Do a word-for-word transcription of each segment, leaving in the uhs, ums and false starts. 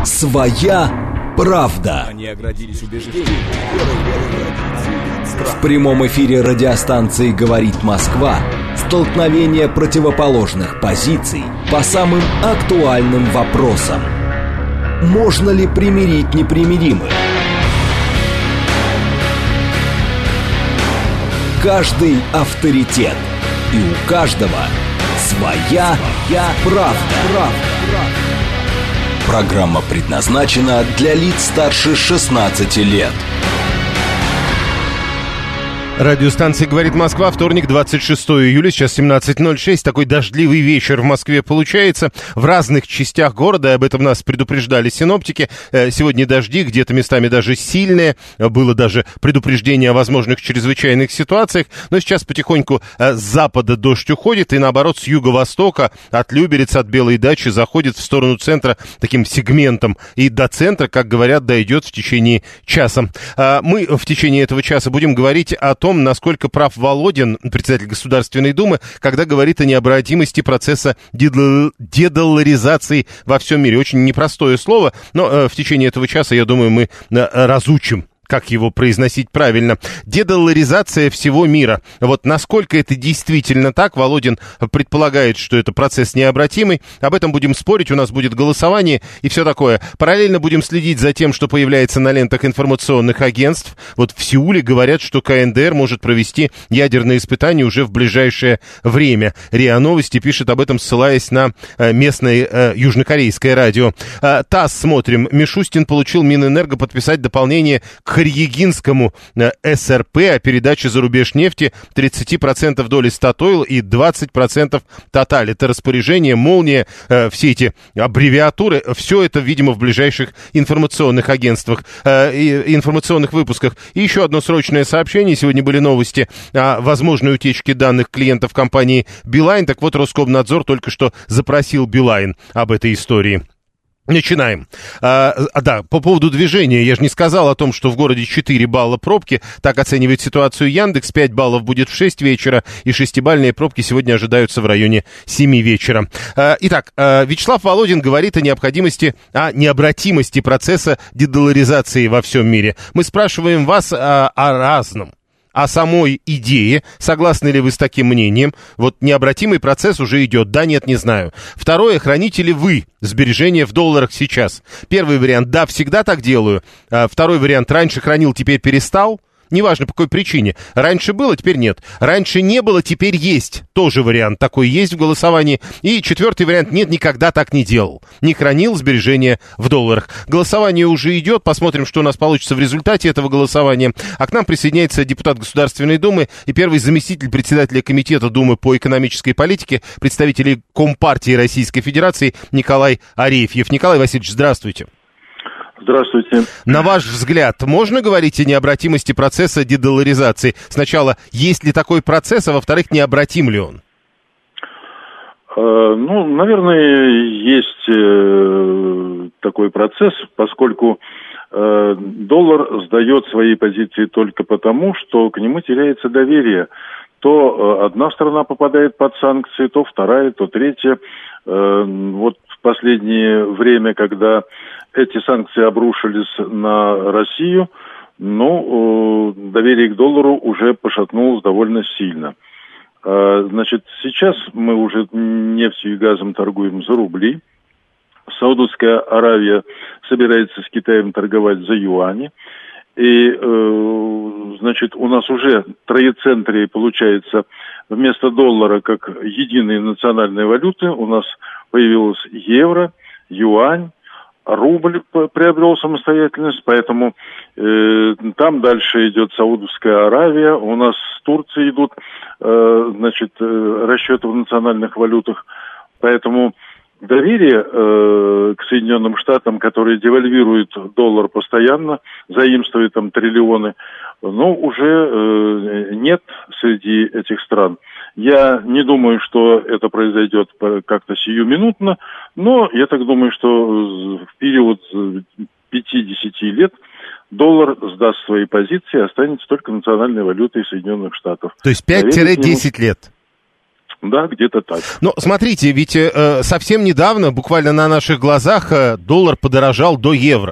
Своя правда. Они оградились убеждением. В прямом эфире радиостанции «Говорит Москва» столкновение противоположных позиций по самым актуальным вопросам. Можно ли примирить непримиримых? Каждый авторитет, и у каждого своя, своя правда. правда. Программа предназначена для лиц старше шестнадцати лет. Радиостанция «Говорит Москва», вторник, двадцать шестое июля, сейчас семнадцать ноль шесть. Такой дождливый вечер в Москве получается. В разных частях города, об этом нас предупреждали синоптики. Сегодня дожди, где-то местами даже сильные. Было даже предупреждение о возможных чрезвычайных ситуациях. Но сейчас потихоньку с запада дождь уходит, и наоборот, с юго-востока, от Люберец, от Белой дачи, заходит в сторону центра таким сегментом. И до центра, как говорят, дойдет в течение часа. Мы в течение этого часа будем говорить о том, насколько прав Володин, председатель Государственной Думы, когда говорит о необратимости процесса дедоларизации во всем мире. Очень непростое слово, но э, в течение этого часа, я думаю, мы э, разучим, как его произносить правильно. Дедоларизация всего мира. Вот насколько это действительно так, Володин предполагает, что это процесс необратимый. Об этом будем спорить, у нас будет голосование и все такое. Параллельно будем следить за тем, что появляется на лентах информационных агентств. Вот в Сеуле говорят, что КНДР может провести ядерные испытания уже в ближайшее время. РИА Новости пишет об этом, ссылаясь на местное э, южнокорейское радио. Э, ТАСС смотрим. Мишустин получил Минэнерго подписать дополнение к Харьягинскому эс эр пэ о передаче за рубеж нефти тридцать процентов доли Статойл и двадцать процентов Тоталь. Это распоряжение, молния, э, все эти аббревиатуры, все это, видимо, в ближайших информационных агентствах, э, и, информационных выпусках. И еще одно срочное сообщение. Сегодня были новости о возможной утечке данных клиентов компании Билайн. Так вот, Роскомнадзор только что запросил Билайн об этой истории. Начинаем. А, да, по поводу движения. Я же не сказал о том, что в городе четыре балла пробки. Так оценивает ситуацию Яндекс. пять баллов будет в шесть вечера. И шестибалльные пробки сегодня ожидаются в районе семи вечера. А, итак, а, Вячеслав Володин говорит о необходимости, о необратимости процесса дедоларизации во всем мире. Мы спрашиваем вас а, о разном. О самой идее, согласны ли вы с таким мнением? Вот необратимый процесс уже идет, да, нет, не знаю. Второе, храните ли вы сбережения в долларах сейчас? Первый вариант, да, всегда так делаю. А второй вариант, раньше хранил, теперь перестал. Неважно, по какой причине. Раньше было, теперь нет. Раньше не было, теперь есть. Тоже вариант такой есть в голосовании. И четвертый вариант, нет, никогда так не делал. Не хранил сбережения в долларах. Голосование уже идет. Посмотрим, что у нас получится в результате этого голосования. А к нам присоединяется депутат Государственной Думы и первый заместитель председателя Комитета Думы по экономической политике, представитель Компартии Российской Федерации Николай Арефьев. Николай Васильевич, здравствуйте. Здравствуйте. На ваш взгляд, можно говорить о необратимости процесса дедоларизации? Сначала, есть ли такой процесс, а во-вторых, необратим ли он? Э, ну, наверное, есть э, такой процесс, поскольку э, доллар сдает свои позиции только потому, что к нему теряется доверие. То э, одна страна попадает под санкции, то вторая, то третья. Э, вот в последнее время, когда эти санкции обрушились на Россию, но э, доверие к доллару уже пошатнулось довольно сильно. Э, значит, сейчас мы уже нефтью и газом торгуем за рубли. Саудовская Аравия собирается с Китаем торговать за юани. И, э, значит, у нас уже троецентрие получается вместо доллара как единой национальной валюты. У нас появилось евро, юань, рубль приобрел самостоятельность, поэтому э, там дальше идет Саудовская Аравия, у нас с Турцией идут э, значит, э, расчеты в национальных валютах, поэтому доверие э, к Соединенным Штатам, которые девальвируют доллар постоянно, заимствуют там триллионы, но уже э, нет среди этих стран. Я не думаю, что это произойдет как-то сиюминутно, но я так думаю, что в период пяти-десяти лет доллар сдаст свои позиции и останется только национальной валютой Соединенных Штатов. То есть пять-десять лет? Да, где-то так. Но смотрите, ведь э, совсем недавно, буквально на наших глазах, э, доллар подорожал до евро.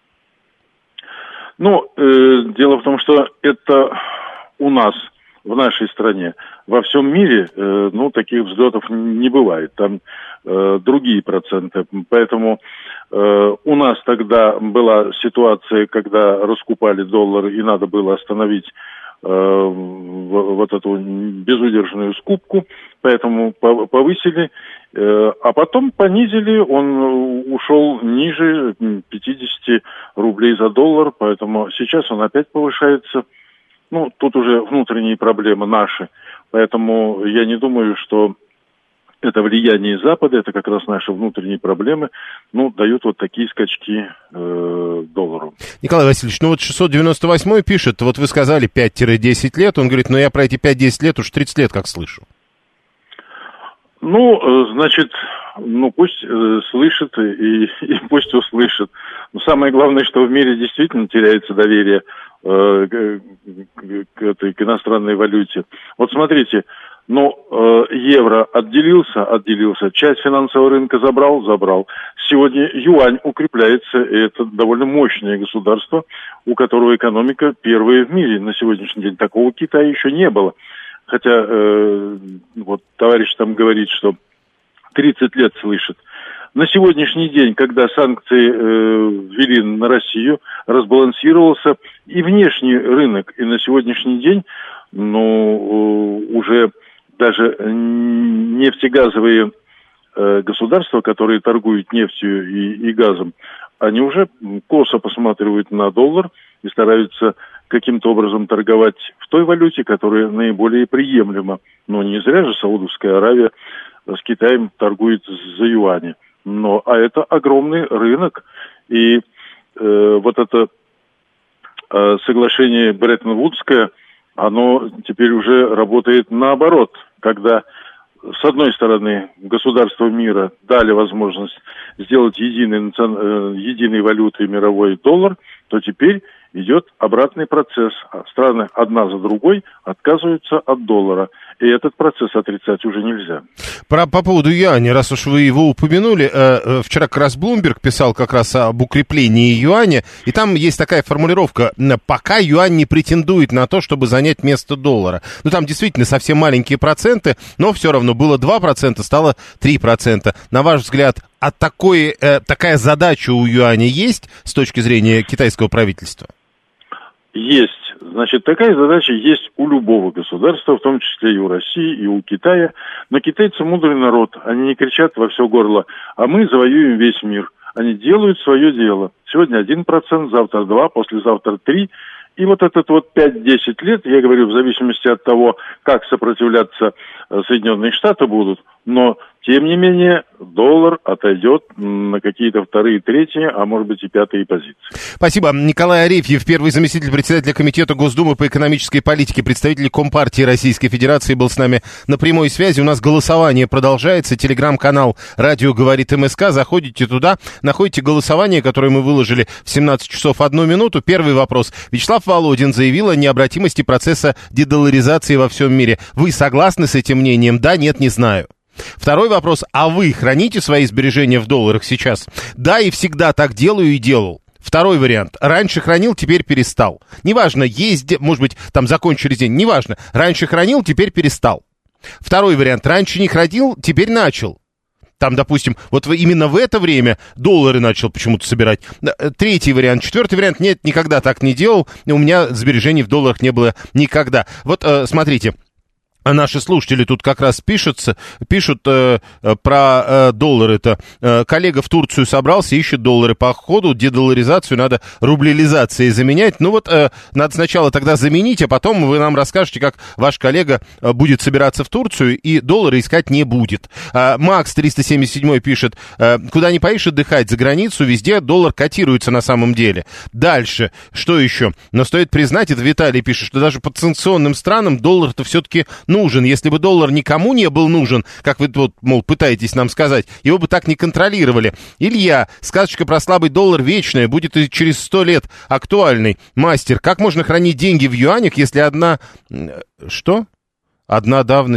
Ну, э, дело в том, что это у нас, в нашей стране. Во всем мире, э, ну, таких взлетов не бывает. Там э, другие проценты. Поэтому э, у нас тогда была ситуация, когда раскупали доллар, и надо было остановить э, вот эту безудержную скупку. Поэтому повысили, э, а потом понизили. Он ушел ниже пятьдесят рублей за доллар. Поэтому сейчас он опять повышается. Ну, тут уже внутренние проблемы наши, поэтому я не думаю, что это влияние Запада, это как раз наши внутренние проблемы, ну, дают вот такие скачки э, доллару. Николай Васильевич, ну вот шестьсот девяносто восьмой пишет, вот вы сказали пять-десять лет, он говорит, ну я про эти пять-десять лет уж тридцать лет как слышу. Ну, значит, ну пусть э, слышит и, и пусть услышит. Но самое главное, что в мире действительно теряется доверие э, к, к, этой, к иностранной валюте. Вот смотрите, ну, э, евро отделился, отделился, часть финансового рынка забрал, забрал. Сегодня юань укрепляется, и это довольно мощное государство, у которого экономика первая в мире на сегодняшний день. Такого Китая еще не было. Хотя э, вот товарищ там говорит, что тридцать лет слышит. На сегодняшний день, когда санкции э, ввели на Россию, разбалансировался и внешний рынок. И на сегодняшний день, ну, э, уже даже нефтегазовые э, государства, которые торгуют нефтью и, и газом, они уже косо посматривают на доллар и стараются каким-то образом торговать в той валюте, которая наиболее приемлема. Но не зря же Саудовская Аравия с Китаем торгует за юани. Но, а это огромный рынок. И э, вот это э, соглашение Бреттон-Вудское, оно теперь уже работает наоборот. Когда, с одной стороны, государства мира дали возможность сделать единой, э, единой валютой мировой доллар, то теперь идет обратный процесс. Страны одна за другой отказываются от доллара. И этот процесс отрицать уже нельзя. Про, по поводу юаня, раз уж вы его упомянули, э, вчера как раз Bloomberg писал как раз об укреплении юаня, и там есть такая формулировка, пока юань не претендует на то, чтобы занять место доллара. Ну, там действительно совсем маленькие проценты, но все равно было два процента, стало три процента. На ваш взгляд, а такой, э, такая задача у юаня есть с точки зрения китайского правительства? Есть. Значит, такая задача есть у любого государства, в том числе и у России, и у Китая. Но китайцы мудрый народ. Они не кричат во все горло, а мы завоюем весь мир. Они делают свое дело. Сегодня один процент, завтра два, послезавтра три. И вот этот вот пять-десять лет, я говорю, в зависимости от того, как сопротивляться Соединенные Штаты будут, но, тем не менее, доллар отойдет на какие-то вторые, третьи, а может быть и пятые позиции. Спасибо. Николай Арефьев, первый заместитель председателя Комитета Госдумы по экономической политике, представитель Компартии Российской Федерации, был с нами на прямой связи. У нас голосование продолжается. Телеграм-канал «Радио говорит МСК». Заходите туда, находите голосование, которое мы выложили в семнадцать часов одну минуту. Первый вопрос. Вячеслав Володин заявил о необратимости процесса дедолларизации во всем мире. Вы согласны с этим мнением? Да, нет, не знаю. Второй вопрос. А вы храните свои сбережения в долларах сейчас? Да, и всегда так делаю и делал. Второй вариант. Раньше хранил, теперь перестал. Неважно, есть, может быть, там закончились день. Неважно. Раньше хранил, теперь перестал. Второй вариант. Раньше не хранил, теперь начал. Там, допустим, вот именно в это время доллары начал почему-то собирать. Третий вариант. Четвертый вариант. Нет, никогда так не делал. У меня сбережений в долларах не было никогда. Вот, смотрите. Наши слушатели тут как раз пишутся, пишут э, про э, доллары-то. Э, коллега в Турцию собрался, ищет доллары. По ходу дедолларизацию надо рублилизацией заменять. Ну вот, э, надо сначала тогда заменить, а потом вы нам расскажете, как ваш коллега э, будет собираться в Турцию и доллары искать не будет. Э, Макс триста семьдесят семь пишет, э, куда не поедешь отдыхать, за границу, везде доллар котируется на самом деле. Дальше, что еще? Но стоит признать, это Виталий пишет, что даже под санкционным странам доллар-то все-таки нужен. Если бы доллар никому не был нужен, как вы тут, мол, пытаетесь нам сказать, его бы так не контролировали. Илья, сказочка про слабый доллар вечная, будет и через сто лет актуальной. Мастер, как можно хранить деньги в юанях, если одна... Что? Одна давности.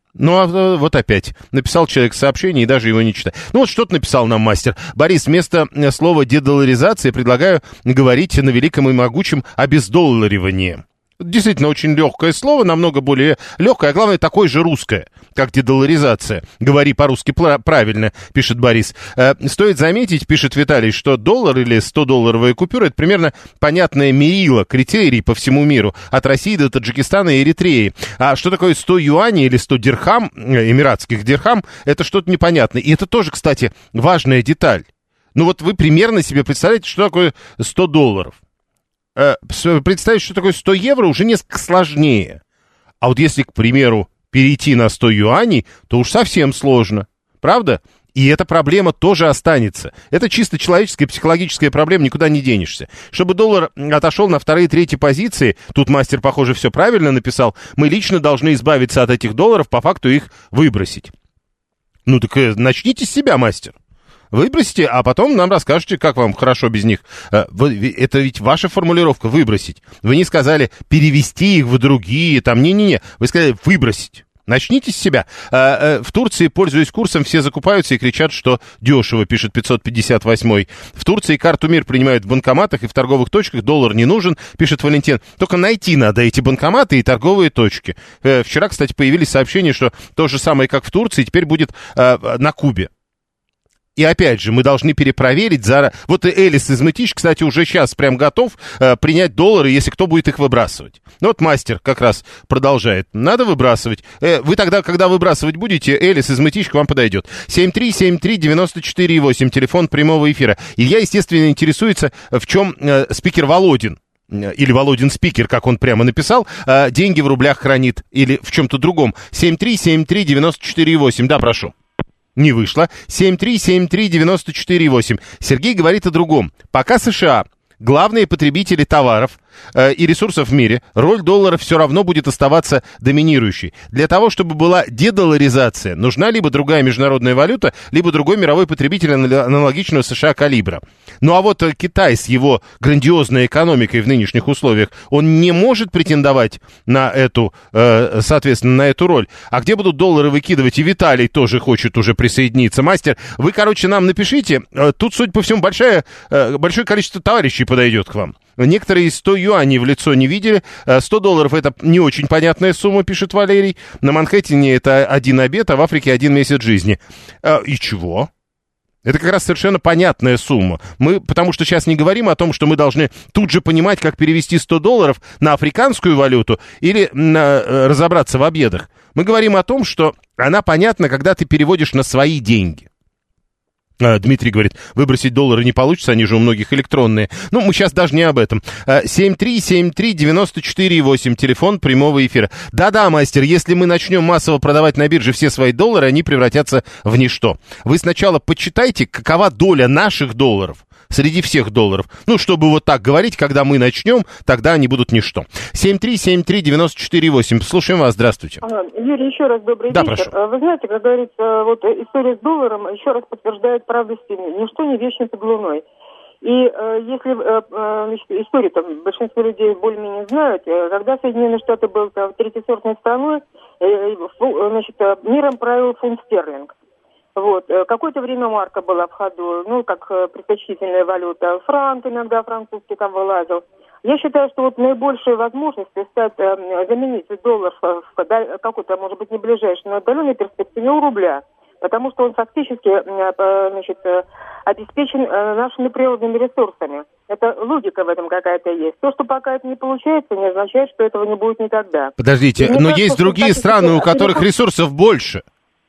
Ну, а вот опять. Написал человек сообщение и даже его не читает. Ну, вот что-то написал нам мастер. Борис, вместо слова «дедоларизация» предлагаю говорить на великом и могучем обездолларивании. Действительно, очень легкое слово, намного более легкое, а главное, такое же русское, как дедоларизация. Говори по-русски правильно, пишет Борис. Э, стоит заметить, пишет Виталий, что доллар или сто-долларовая купюра — это примерно понятное мерило, критерий по всему миру, от России до Таджикистана и Эритреи. А что такое сто юаней или сто дирхам, эмиратских дирхам, это что-то непонятное. И это тоже, кстати, важная деталь. Ну вот вы примерно себе представляете, что такое сто долларов. Представить, что такое сто евро, уже несколько сложнее. А вот если, к примеру, перейти на сто юаней, то уж совсем сложно. Правда? И эта проблема тоже останется. Это чисто человеческая, психологическая проблема, никуда не денешься. Чтобы доллар отошел на вторые и третьи позиции, тут мастер, похоже, все правильно написал, мы лично должны избавиться от этих долларов, по факту их выбросить. Ну так начните с себя, мастер. Выбросите, а потом нам расскажете, как вам хорошо без них. Это ведь ваша формулировка — выбросить. Вы не сказали перевести их в другие, там, не-не-не. Вы сказали выбросить. Начните с себя. В Турции, пользуясь курсом, все закупаются и кричат, что дешево, пишет пятьсот пятьдесят восемь. В Турции карту МИР принимают в банкоматах и в торговых точках, доллар не нужен, пишет Валентин. Только найти надо эти банкоматы и торговые точки. Вчера, кстати, появились сообщения, что то же самое, как в Турции, теперь будет на Кубе. И опять же, мы должны перепроверить. За... Вот и Элис из Мытищ, кстати, уже сейчас прям готов э, принять доллары, если кто будет их выбрасывать. Ну вот мастер как раз продолжает. Надо выбрасывать. Э, вы тогда, когда выбрасывать будете, Элис из Мытищ к вам подойдет. семь три семь три девять четыре восемь, телефон прямого эфира. Илья, естественно, интересуется, в чем э, спикер Володин. Или Володин спикер, как он прямо написал, э, деньги в рублях хранит. Или в чем-то другом. семь три семь три девять четыре восемь. Да, прошу. Не вышло. семь три семь три девять четыре восемь. Сергей говорит о другом. Пока США главные потребители товаров э, и ресурсов в мире, роль доллара все равно будет оставаться доминирующей. Для того, чтобы была дедоларизация, нужна либо другая международная валюта, либо другой мировой потребитель аналогичного США калибра. Ну а вот Китай с его грандиозной экономикой в нынешних условиях, он не может претендовать на эту, э, соответственно, на эту роль. А где будут доллары выкидывать? И Виталий тоже хочет уже присоединиться. Мастер, вы, короче, нам напишите. Тут, судя по всему, большое, э, большое количество товарищей подойдет к вам. Некоторые сто юаней в лицо не видели. сто долларов — это не очень понятная сумма, пишет Валерий. На Манхэттене это один обед, а в Африке один месяц жизни. И чего? Это как раз совершенно понятная сумма. Мы, потому что сейчас не говорим о том, что мы должны тут же понимать, как перевести сто долларов на африканскую валюту или на, разобраться в обедах. Мы говорим о том, что она понятна, когда ты переводишь на свои деньги. Дмитрий говорит, выбросить доллары не получится, они же у многих электронные. Ну, мы сейчас даже не об этом. семь три семь три девять четыре восемь, телефон прямого эфира. Да-да, мастер, если мы начнем массово продавать на бирже все свои доллары, они превратятся в ничто. Вы сначала почитайте, какова доля наших долларов среди всех долларов. Ну, чтобы вот так говорить, когда мы начнем, тогда они будут ничто. семь три семь три девять четыре восемь. Слушаем вас, здравствуйте. Юрий, еще раз добрый да, вечер. Прошу. Вы знаете, как говорится, вот история с долларом еще раз подтверждает правду стены. Ничто не вечно под луной. И э, если э, э, историю там большинство людей более-менее знают, э, когда Соединенные Штаты были третьесортной страной, э, значит, миром правил фунт стерлинг. Вот. Какое-то время марка была в ходу, ну, как предпочтительная валюта. Франк иногда французский там вылазил. Я считаю, что вот наибольшая возможность стать, э, заменить доллар в, в какой-то, может быть, не ближайшей, но отдаленной перспективе у рубля. Потому что он фактически э, значит, э, обеспечен э, нашими природными ресурсами. Это логика в этом какая-то есть. То, что пока это не получается, не означает, что этого не будет никогда. Подождите, но кажется, есть другие страны, у которых ресурсов больше.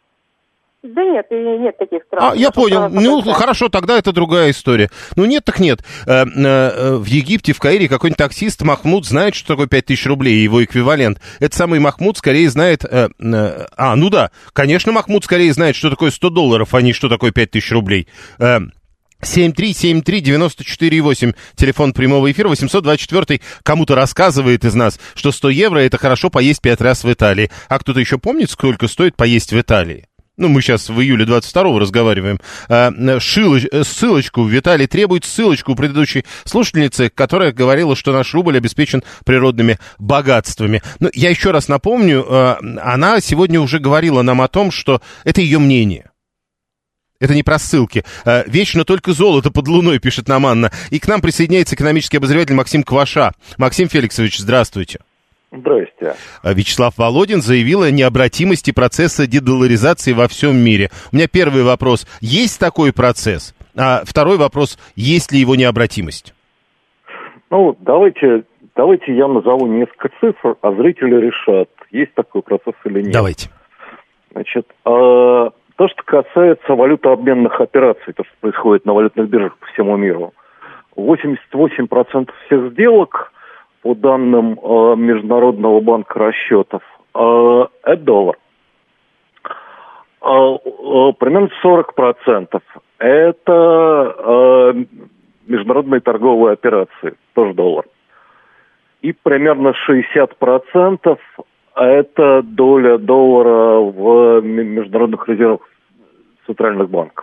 Да нет, нет таких стран. А, я понял. Ну, хорошо, тогда это другая история. Ну, нет, так нет. Э, э, в Египте, в Каире какой-нибудь таксист Махмуд знает, что такое пять тысяч рублей, его эквивалент. Этот самый Махмуд скорее знает... Э, э, а, ну да, конечно, Махмуд скорее знает, что такое сто долларов, а не что такое пять тысяч рублей. Э, семь три семь три девять четыре восемь, телефон прямого эфира. Восемьсот двадцать четыре кому-то рассказывает из нас, что сто евро — это хорошо поесть пять раз в Италии. А кто-то еще помнит, сколько стоит поесть в Италии? ну, мы сейчас в июле двадцать второго разговариваем, шилоч, ссылочку, Виталий требует ссылочку у предыдущей слушательницы, которая говорила, что наш рубль обеспечен природными богатствами. Но я еще раз напомню, она сегодня уже говорила нам о том, что это ее мнение. Это не про ссылки. Вечно только золото под луной, пишет нам Анна. И к нам присоединяется экономический обозреватель Максим Кваша. Максим Феликсович, здравствуйте. Здрасте. Вячеслав Володин заявил о необратимости процесса дедоларизации во всем мире. У меня первый вопрос. Есть такой процесс? А второй вопрос. Есть ли его необратимость? Ну, давайте, давайте я назову несколько цифр, а зрители решат, есть такой процесс или нет. Давайте. Значит, э, то, что касается валютообменных операций, то, что происходит на валютных биржах по всему миру, восемьдесят восемь процентов всех сделок, по данным э, Международного банка расчетов, э, это доллар. Э, э, примерно сорок процентов это э, международные торговые операции, тоже доллар. И примерно шестьдесят процентов это доля доллара в международных резервах центральных банков.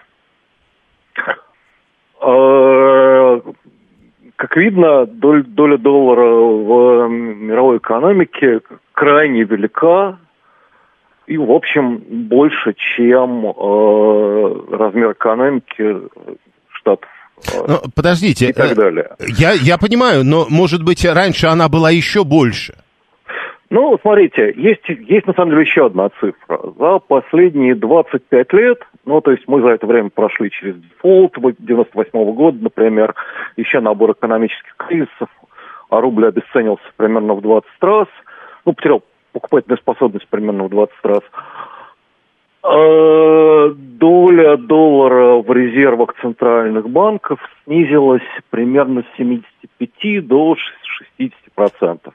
Э, Как видно, доля, доля доллара в мировой экономике крайне велика и, в общем, больше, чем э, размер экономики Штатов. Но, подождите, и так далее. Я, я понимаю, но, может быть, раньше она была еще больше? Ну, смотрите, есть, есть на самом деле еще одна цифра. За последние двадцать пять лет, ну, то есть мы за это время прошли через дефолт девяносто восьмого года, например, еще набор экономических кризисов, а рубль обесценился примерно в двадцать раз, ну, потерял покупательную способность примерно в двадцать раз. Доля доллара в резервах центральных банков снизилась примерно с семидесяти пяти до шестидесяти процентов.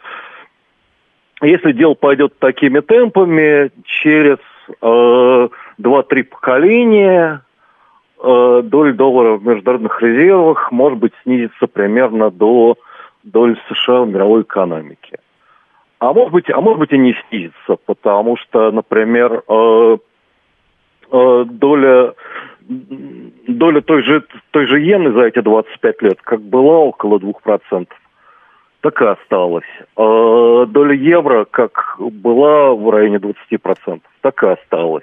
Если дело пойдет такими темпами, через э, два-три поколения э, доля доллара в международных резервах, может быть, снизится примерно до доли США в мировой экономике. А может быть, а может быть и не снизится, потому что, например, э, э, доля, доля той же, той же иены за эти двадцать пять лет, как была около двух процентов, так и осталась. Э, доля евро, как была в районе двадцати процентов, так и осталась.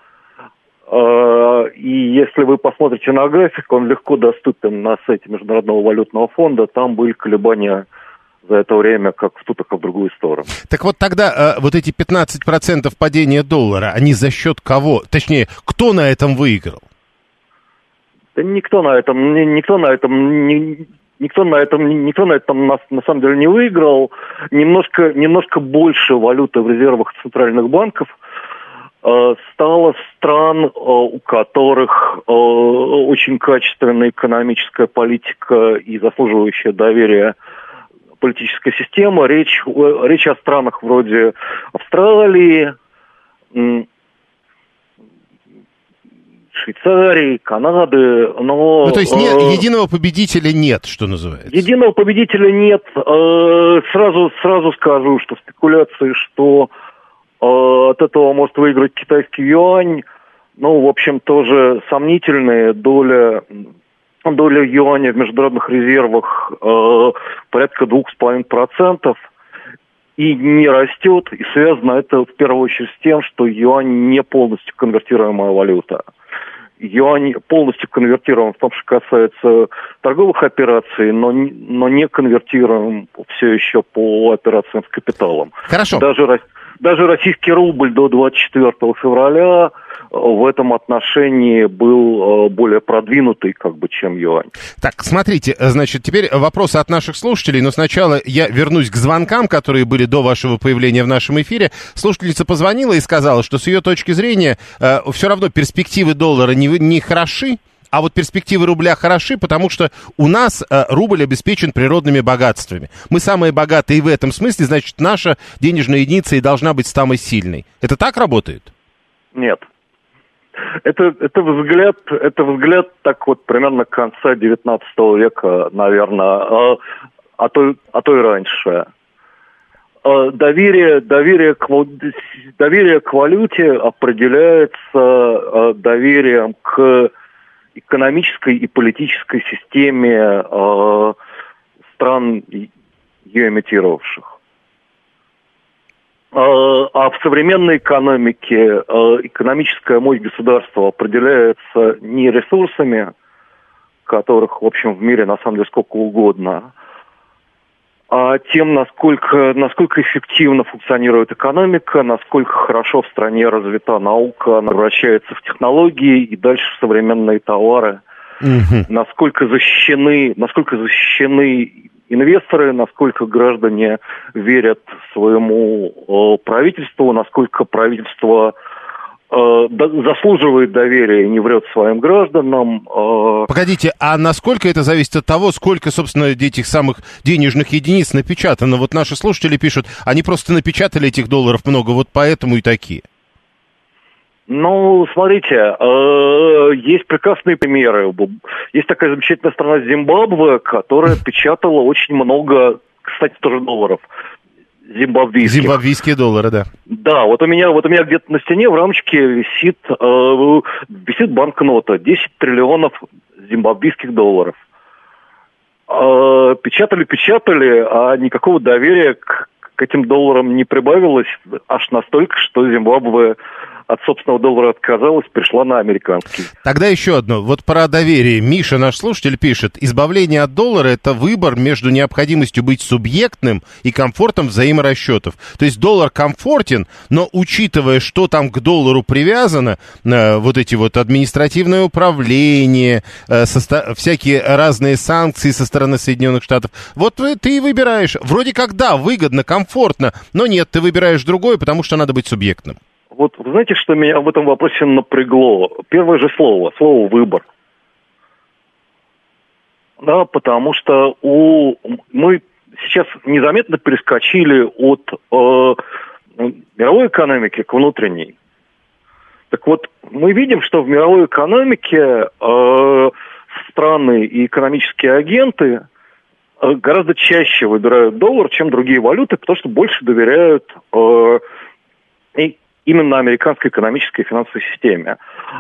Э, и если вы посмотрите на график, он легко доступен на сайте Международного валютного фонда, там были колебания за это время как в ту, так и в другую сторону. Так вот тогда э, вот эти пятнадцать процентов падения доллара, они за счет кого? Точнее, кто на этом выиграл? Да никто на этом, никто на этом, ни, никто на этом, никто на этом на, на самом деле не выиграл. Немножко, немножко больше валюты в резервах центральных банков э, стало стран, э, у которых э, очень качественная экономическая политика и заслуживающая доверия политическая система. Речь, речь о странах вроде Австралии, Швейцарии, Канады, но... Ну, то есть не, единого победителя нет, что называется? Единого победителя нет. Сразу, сразу скажу, что спекуляции, что от этого может выиграть китайский юань, ну, в общем, тоже сомнительные. Доля... Доля юаня в международных резервах э, порядка двух с половиной процентов и не растет. И связано это в первую очередь с тем, что юань не полностью конвертируемая валюта. Юань полностью конвертируем в том, что касается торговых операций, но, но не конвертируем все еще по операциям с капиталом. Хорошо. Даже, даже российский рубль до двадцать четвёртого февраля в этом отношении был более продвинутый, как бы, чем юань. Так, смотрите, значит, теперь вопросы от наших слушателей, но сначала я вернусь к звонкам, которые были до вашего появления в нашем эфире. Слушательница позвонила и сказала, что с ее точки зрения э, все равно перспективы доллара не, не хороши, а вот перспективы рубля хороши, потому что у нас э, рубль обеспечен природными богатствами. Мы самые богатые в этом смысле, значит, наша денежная единица и должна быть самой сильной. Это так работает? Нет. Это, это взгляд, это взгляд так вот примерно конца девятнадцатого века, наверное, а, а, то, а то и раньше. доверие, доверие, к, доверие к валюте определяется доверием к экономической и политической системе стран, ее имитировавших. А в современной экономике экономическая мощь государства определяется не ресурсами, которых, в общем, в мире на самом деле сколько угодно, а тем, насколько, насколько эффективно функционирует экономика, насколько хорошо в стране развита наука, она превращается в технологии и дальше в современные товары, mm-hmm. насколько защищены, насколько защищены инвесторы, насколько граждане верят своему э, правительству, насколько правительство э, до, заслуживает доверия и не врет своим гражданам. Э. Погодите, а насколько это зависит от того, сколько, собственно, этих самых денежных единиц напечатано? Вот наши слушатели пишут, они просто напечатали этих долларов много, вот поэтому и такие. Ну, смотрите, э, есть прекрасные примеры. Есть такая замечательная страна Зимбабве, которая печатала очень много, кстати, тоже долларов. Зимбабвийских. Зимбабвийские доллары, да. Да, вот у меня, вот у меня где-то на стене в рамочке висит, э, висит банкнота десять триллионов зимбабвийских долларов. Э, печатали, печатали, а никакого доверия к, к этим долларам не прибавилось, аж настолько, что Зимбабве от собственного доллара отказалась, перешла на американский. Тогда еще одно. Вот про доверие. Миша, наш слушатель, пишет, избавление от доллара – это выбор между необходимостью быть субъектным и комфортом взаиморасчетов. То есть доллар комфортен, но учитывая, что там к доллару привязано, э, вот эти вот административное управление, э, состо... всякие разные санкции со стороны Соединенных Штатов, вот ты и выбираешь. Вроде как да, выгодно, комфортно, но нет, ты выбираешь другое, потому что надо быть субъектным. Вот вы знаете, что меня в этом вопросе напрягло? Первое же слово, слово «выбор». Да, потому что у, мы сейчас незаметно перескочили от э, мировой экономики к внутренней. Так вот, мы видим, что в мировой экономике э, страны и экономические агенты э, гораздо чаще выбирают доллар, чем другие валюты, потому что больше доверяют э, и именно американской экономической и финансовой системе.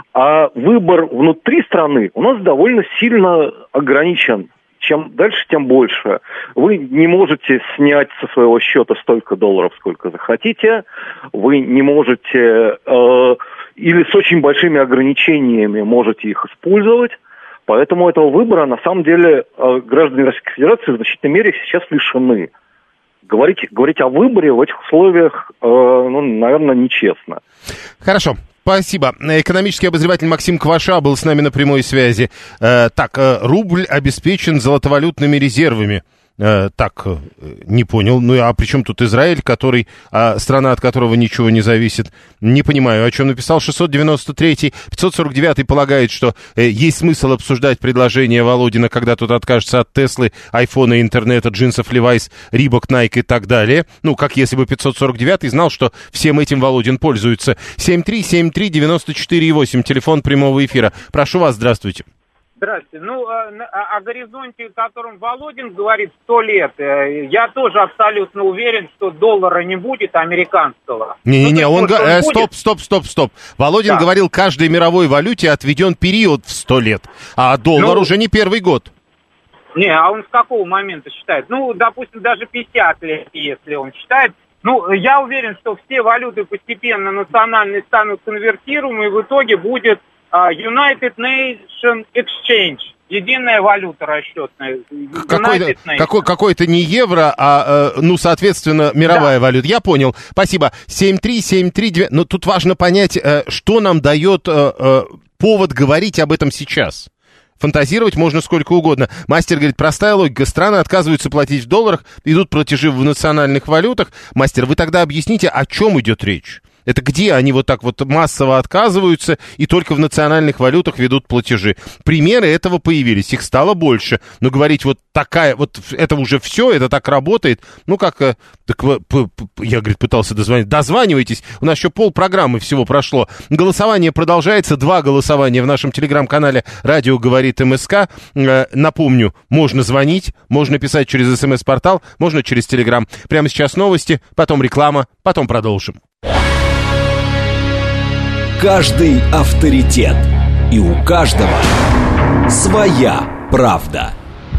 А выбор внутри страны у нас довольно сильно ограничен. Чем дальше, тем больше. Вы не можете снять со своего счета столько долларов, сколько захотите. Вы не можете, э, или с очень большими ограничениями можете их использовать. Поэтому этого выбора, на самом деле, э, граждане Российской Федерации в значительной мере сейчас лишены. Говорить, говорить о выборе в этих условиях, э, ну, наверное, нечестно. Хорошо. Спасибо. Экономический обозреватель Максим Кваша был с нами на прямой связи. Э, так, э, рубль обеспечен золотовалютными резервами. Э, так, э, не понял. Ну, а при чем тут Израиль, который, э, страна, от которого ничего не зависит? Не понимаю, о чем написал. шестьсот девяносто третий, пятьсот сорок девятый полагает, что э, есть смысл обсуждать предложение Володина, когда тот откажется от Теслы, айфона, интернета, джинсов, Levi's, Рибок, Найк и так далее. Ну, как если бы пятьсот сорок девятый знал, что всем этим Володин пользуется. семь три семь три девяносто четыре восемь, телефон прямого эфира. Прошу вас, здравствуйте. Здравствуйте. Ну, о, о горизонте, о котором Володин говорит, сто лет, я тоже абсолютно уверен, что доллара не будет, американского. Не-не-не, ну, он... Го... Э, стоп, стоп, стоп, стоп. Володин да. говорил, каждой мировой валюте отведен период в сто лет, а доллар ну, уже не первый год. Не, а он с какого момента считает? Ну, допустим, даже пятьдесят лет, если он считает. Ну, я уверен, что все валюты постепенно национальные станут конвертируемыми, и в итоге будет United Nation Exchange. Единая валюта расчетная. Какой-то, какой, какой-то не евро, а, э, ну, соответственно, мировая да. валюта. Я понял. Спасибо. семь три семь три два. Но тут важно понять, э, что нам дает э, э, повод говорить об этом сейчас. Фантазировать можно сколько угодно. Мастер говорит, простая логика. Страны отказываются платить в долларах, идут платежи в национальных валютах. Мастер, вы тогда объясните, о чем идет речь? Это где они вот так вот массово отказываются и только в национальных валютах ведут платежи? Примеры этого появились, их стало больше. Но говорить вот такая, вот это уже все, это так работает, ну как, так, я, говорит, пытался дозвонить. Дозванивайтесь, у нас еще полпрограммы всего прошло. Голосование продолжается, два голосования в нашем телеграм-канале «Радио говорит МСК». Напомню, можно звонить, можно писать через СМС-портал, можно через телеграм. Прямо сейчас новости, потом реклама, потом продолжим. Каждый авторитет. И у каждого своя правда.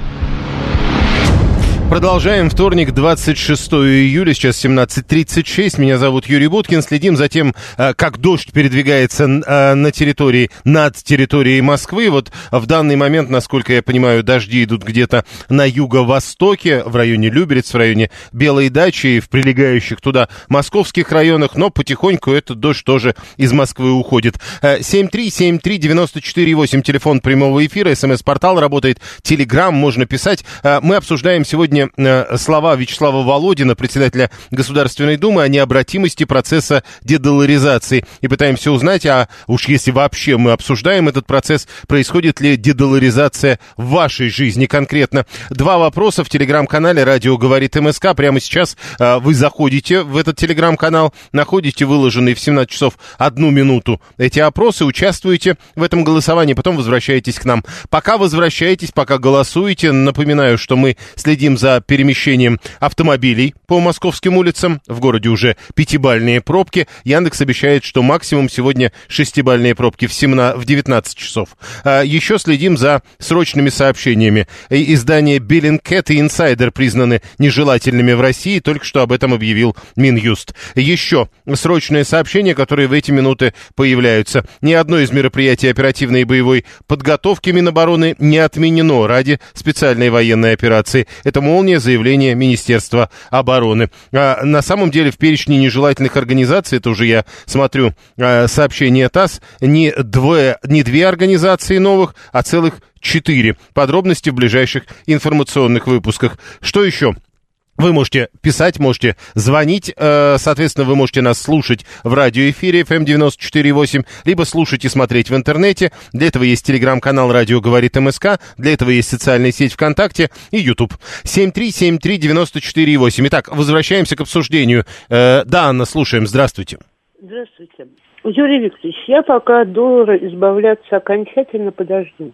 Продолжаем. Вторник, двадцать шестого июля, сейчас семнадцать тридцать шесть. Меня зовут Юрий Буткин. Следим за тем, как дождь передвигается на территории, над территорией Москвы. Вот в данный момент, насколько я понимаю, дожди идут где-то на юго-востоке, в районе Люберец, в районе Белой Дачи и в прилегающих туда московских районах, но потихоньку этот дождь тоже из Москвы уходит. семь три семь три девять четыре восемь, телефон прямого эфира, СМС-портал работает, телеграм, можно писать. Мы обсуждаем сегодня слова Вячеслава Володина, председателя Государственной Думы, о необратимости процесса дедоларизации. И пытаемся узнать, а уж если вообще мы обсуждаем этот процесс, происходит ли дедоларизация в вашей жизни конкретно. Два вопроса в телеграм-канале «Радио говорит МСК». Прямо сейчас а, вы заходите в этот телеграм-канал, находите выложенные в семнадцать часов одну минуту эти опросы, участвуете в этом голосовании, потом возвращаетесь к нам. Пока возвращаетесь, пока голосуете, напоминаю, что мы следим за за перемещением автомобилей по московским улицам. В городе уже пятибалльные пробки. Яндекс обещает, что максимум сегодня шестибалльные пробки в, семнадцать, в девятнадцать часов. А еще следим за срочными сообщениями. Издания Bellingcat и Insider признаны нежелательными в России. Только что об этом объявил Минюст. Еще срочные сообщения, которые в эти минуты появляются. Ни одно из мероприятий оперативной и боевой подготовки Минобороны не отменено ради специальной военной операции. Это молния, заявление Министерства обороны. А, на самом деле в перечне нежелательных организаций, это уже я смотрю а, сообщение ТАСС, не, две, не две организации новых, а целых четыре. Подробности в ближайших информационных выпусках. Что еще? Вы можете писать, можете звонить, соответственно, вы можете нас слушать в радиоэфире эф эм девяносто четыре и восемь, либо слушать и смотреть в интернете. Для этого есть телеграм-канал «Радио говорит МСК», для этого есть социальная сеть ВКонтакте и YouTube. семь три семь три девять четыре и восемь. Итак, возвращаемся к обсуждению. Да, Анна, слушаем. Здравствуйте. Здравствуйте. Юрий Викторович, я пока от доллара избавляться окончательно подожду.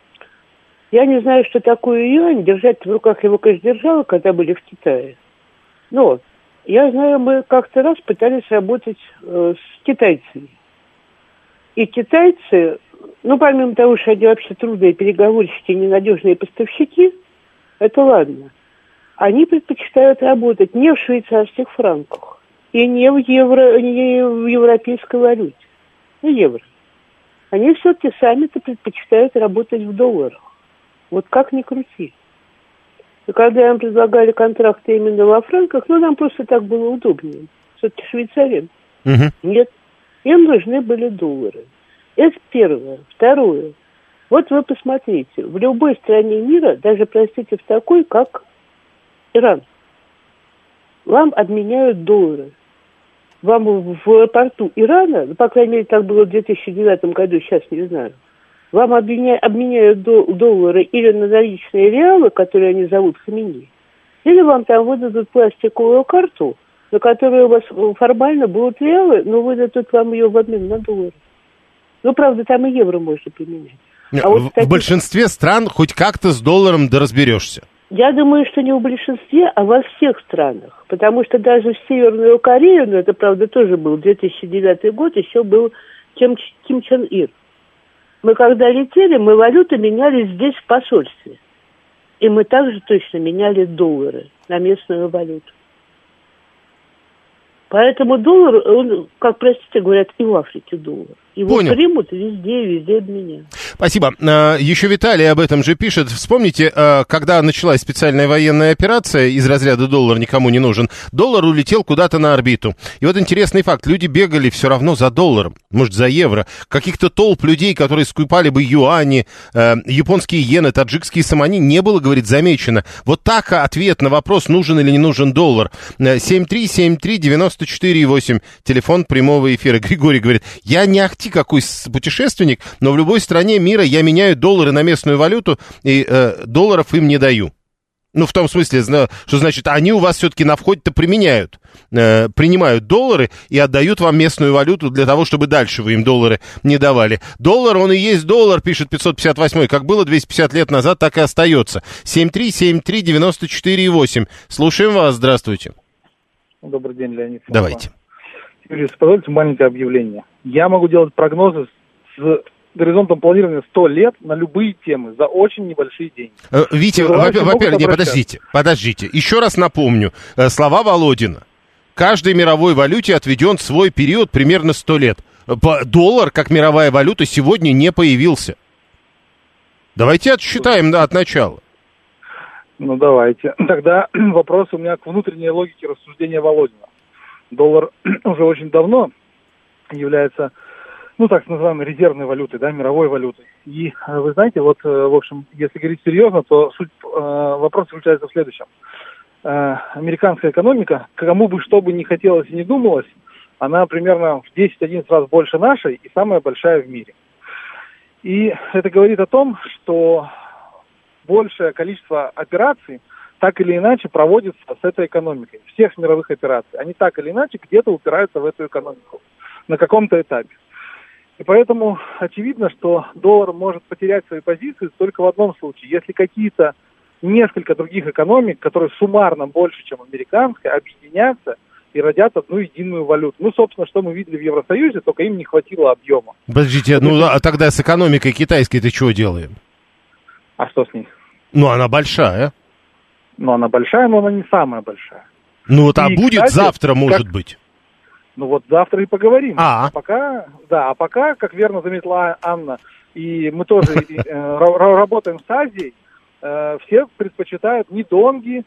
Я не знаю, что такое юань, держать в руках его, конечно, держала, когда были в Китае. Но я знаю, мы как-то раз пытались работать э, с китайцами. И китайцы, ну, помимо того, что они вообще трудные переговорщики, ненадежные поставщики, это ладно. Они предпочитают работать не в швейцарских франках и не в, евро, не в европейской валюте, не евро. Они все-таки сами-то предпочитают работать в долларах. Вот как ни крути. И когда им предлагали контракты именно во франках, ну, нам просто так было удобнее. Все-таки Швейцария. Uh-huh. Нет. Им нужны были доллары. Это первое. Второе. Вот вы посмотрите. В любой стране мира, даже, простите, в такой, как Иран, вам обменяют доллары. Вам в аэропорту Ирана, ну, по крайней мере, так было в две тысячи девятом году, сейчас не знаю, вам обменяют, обменяют доллары или на наличные реалы, которые они зовут Хамини, или вам там выдадут пластиковую карту, на которой у вас формально будут реалы, но выдадут вам ее в обмен на доллары. Ну, правда, там и евро можно применять. А вот в, таких... в большинстве стран хоть как-то с долларом да разберешься. Я думаю, что не в большинстве, а во всех странах. Потому что даже в Северную Корею, ну, это, правда, тоже был две тысячи девятый год, еще был Ким, Ким Чен Ир. Мы когда летели, мы валюту меняли здесь в посольстве. И мы также точно меняли доллары на местную валюту. Поэтому доллар, он, как, простите, говорят, и в Африке доллар. Его Понял. примут везде, везде меня. Спасибо. Еще Виталий об этом же пишет. Вспомните, когда началась специальная военная операция из разряда «доллар никому не нужен», доллар улетел куда-то на орбиту. И вот интересный факт. Люди бегали все равно за долларом, может, за евро. Каких-то толп людей, которые скупали бы юани, японские иены, таджикские самани, не было, говорит, замечено. Вот так ответ на вопрос, нужен или не нужен доллар. семь три семь три девять четыре восемь. Телефон прямого эфира. Григорий говорит, я не ахти какой путешественник, но в любой стране мира я меняю доллары на местную валюту и э, долларов им не даю. Ну, в том смысле, что значит, они у вас все-таки на входе-то применяют, э, принимают доллары и отдают вам местную валюту для того, чтобы дальше вы им доллары не давали. Доллар, он и есть доллар, пишет пятьсот пятьдесят восемь. Как было двести пятьдесят лет назад, так и остается. семь три семь три девять четыре восемь. Слушаем вас, здравствуйте. Добрый день, Леонид. Давайте. Юрий, позвольте маленькое объявление. Я могу делать прогнозы с горизонтом планирования сто лет на любые темы за очень небольшие деньги. Витя, во-первых, не, подождите, подождите. Еще раз напомню, слова Володина. Каждой мировой валюте отведен свой период примерно сто лет. Доллар, как мировая валюта, сегодня не появился. Давайте отсчитаем, да, от начала. Ну, давайте. Тогда вопрос у меня к внутренней логике рассуждения Володина. Доллар уже очень давно является, ну, так называемой резервной валютой, да, мировой валютой. И вы знаете, вот, в общем, если говорить серьезно, то суть э, вопроса заключается в следующем. Э, американская экономика, кому бы что бы ни хотелось и не думалось, она примерно в десять-одиннадцать раз больше нашей и самая большая в мире. И это говорит о том, что большее количество операций так или иначе проводится с этой экономикой, всех мировых операций. Они так или иначе где-то упираются в эту экономику на каком-то этапе. И поэтому очевидно, что доллар может потерять свои позиции только в одном случае. Если какие-то несколько других экономик, которые суммарно больше, чем американская, объединятся и родят одну единую валюту. Ну, собственно, что мы видели в Евросоюзе, только им не хватило объема. Подождите, ну а тогда с экономикой китайской-то что делаем? А что с ней? Ну, она большая. Ну, она большая, но она не самая большая. Ну, вот, а и, будет кстати, завтра, может как... быть. Ну, вот завтра и поговорим. А. а пока, да, а пока, как верно заметила Анна, и мы тоже работаем с Азией, все предпочитают не донги,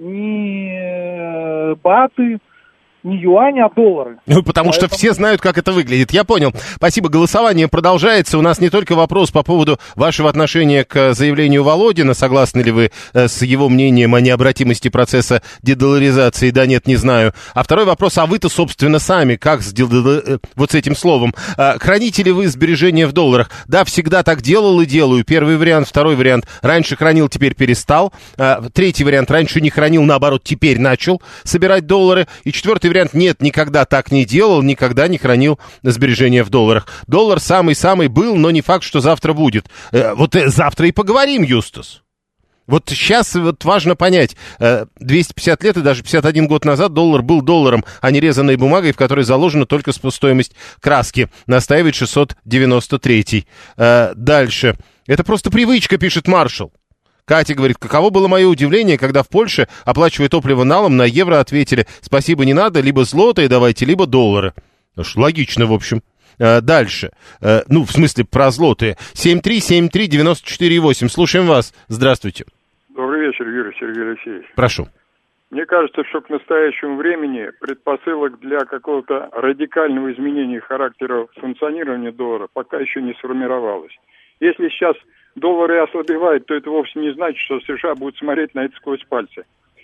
не баты, не юани, а доллары. Ну, потому Поэтому... что все знают, как это выглядит. Я понял. Спасибо. Голосование продолжается. У нас не только вопрос по поводу вашего отношения к заявлению Володина. Согласны ли вы с его мнением о необратимости процесса дедоларизации? Да, нет, не знаю. А второй вопрос, а вы-то, собственно, сами, как с дедол... вот с этим словом? Храните ли вы сбережения в долларах? Да, всегда так делал и делаю. Первый вариант. Второй вариант. Раньше хранил, теперь перестал. Третий вариант. Раньше не хранил, наоборот, теперь начал собирать доллары. И четвертый вариант, нет, никогда так не делал, никогда не хранил сбережения в долларах. Доллар самый-самый был, но не факт, что завтра будет. Э, вот э, завтра и поговорим, Юстас. Вот сейчас вот важно понять, э, двести пятьдесят лет и даже пятьдесят один год назад доллар был долларом, а не резаной бумагой, в которой заложена только стоимость краски. Настаивает шестьсот девяносто третий. Э, дальше. Это просто привычка, пишет Маршал. Катя говорит, каково было мое удивление, когда в Польше, оплачивая топливо налом, на евро ответили, спасибо, не надо, либо злотые давайте, либо доллары. Логично, в общем. А, дальше. А, ну, в смысле, про злотые. семь три семь три девять четыре восемь. Слушаем вас. Здравствуйте. Добрый вечер, Юрий Сергей Алексеевич. Прошу. Мне кажется, что к настоящему времени предпосылок для какого-то радикального изменения характера функционирования доллара пока еще не сформировалось. Если сейчас доллары ослабевают, то это вовсе не значит, что США будут смотреть на это сквозь пальцы.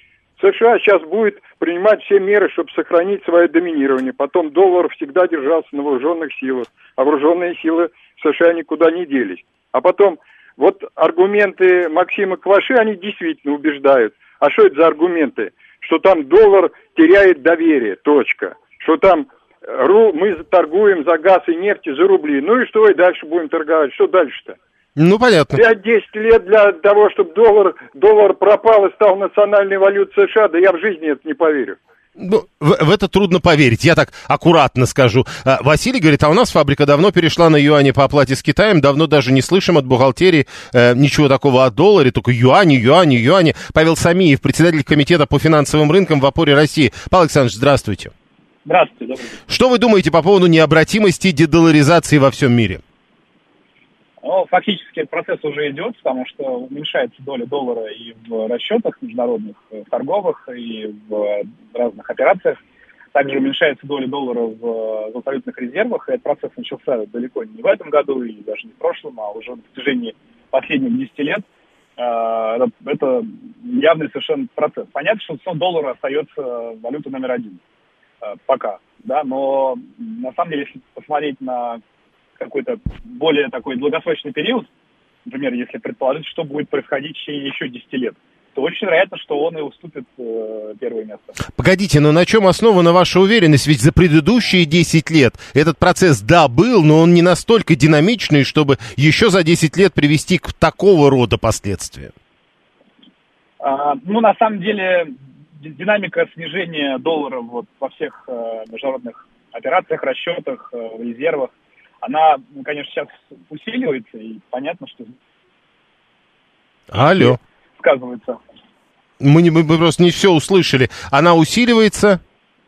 США сейчас будет принимать все меры, чтобы сохранить свое доминирование. Потом доллар всегда держался на вооруженных силах, а вооруженные силы США никуда не делись. А потом, вот аргументы Максима Кваши, они действительно убеждают. А что это за аргументы? Что там доллар теряет доверие, точка. Что там ру, мы торгуем за газ и нефть за рубли. Ну и что, и дальше будем торговать? Что дальше-то? Ну, понятно. пять-десять лет для того, чтобы доллар, доллар пропал и стал национальной валютой США, да я в жизни это не поверю. Ну, в, в это трудно поверить, я так аккуратно скажу. А, Василий говорит, а у нас фабрика давно перешла на юани по оплате с Китаем, давно даже не слышим от бухгалтерии э, ничего такого о долларе, только юани, юани, юани. Павел Самиев, председатель комитета по финансовым рынкам в опоре России. Павел Александрович, здравствуйте. Здравствуйте, добрый день. Что вы думаете по поводу необратимости дедоларизации во всем мире? Ну, фактически процесс уже идет, потому что уменьшается доля доллара и в расчетах международных, в торговых, и в разных операциях. Также уменьшается доля доллара в золотовалютных резервах. И этот процесс начался далеко не в этом году и даже не в прошлом, а уже на протяжении последних десяти лет. Это явный совершенно процесс. Понятно, что доллар остается валютой номер один пока, да, но на самом деле, если посмотреть на какой-то более такой долгосрочный период, например, если предположить, что будет происходить в течение еще десяти лет, то очень вероятно, что он и уступит э, первое место. Погодите, но на чем основана ваша уверенность? Ведь за предыдущие десять лет этот процесс, да, был, но он не настолько динамичный, чтобы еще за десять лет привести к такого рода последствиям. А, ну, на самом деле, динамика снижения доллара вот, во всех э, международных операциях, расчетах, э, резервах, она, ну, конечно, сейчас усиливается, и понятно, что... Алло. Сказывается. Мы, не, мы просто не все услышали. Она усиливается?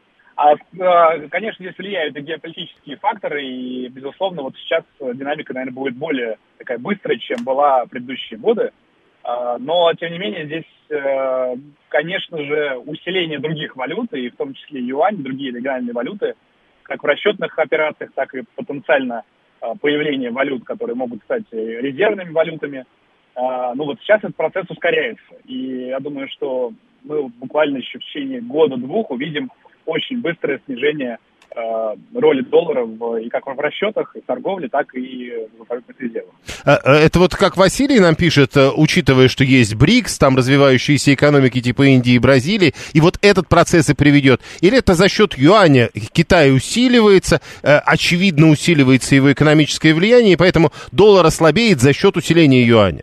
А, а, конечно, здесь влияют и геополитические факторы, и, безусловно, вот сейчас динамика, наверное, будет более такая быстрая, чем была в предыдущие годы. А, но, тем не менее, здесь, а, конечно же, усиление других валют, и в том числе юань, другие региональные валюты, как в расчетных операциях, так и потенциально а, появление валют, которые могут стать резервными валютами. А, ну вот сейчас этот процесс ускоряется. И я думаю, что мы буквально еще в течение года-двух увидим очень быстрое снижение э, роли доллара в, и как в расчетах, и в торговле, так и в валютных резервах. Это вот как Василий нам пишет, учитывая, что есть БРИКС, там развивающиеся экономики типа Индии и Бразилии, и вот этот процесс и приведет. Или это за счет юаня Китай усиливается, очевидно усиливается его экономическое влияние, и поэтому доллар ослабеет за счет усиления юаня?